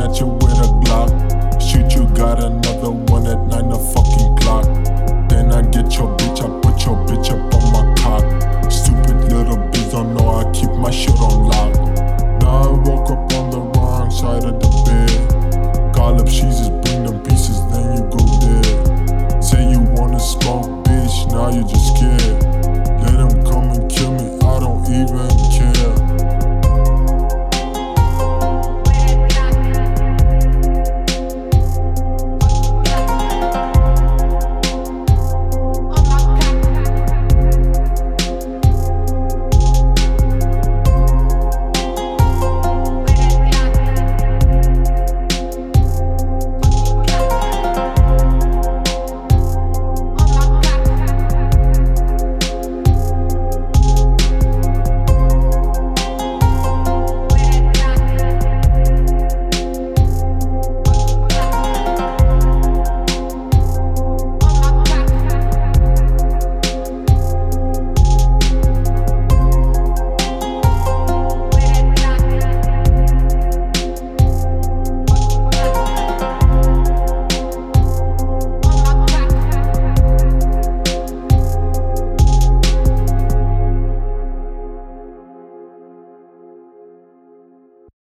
at you with a Glock. Shoot, you got another one at 9 o'clock. Then I get your bitch, I put your bitch up on my cock. Stupid little bitch don't know I keep my shit on lock. Now I woke up on the wrong side of the bed. Call up, she's his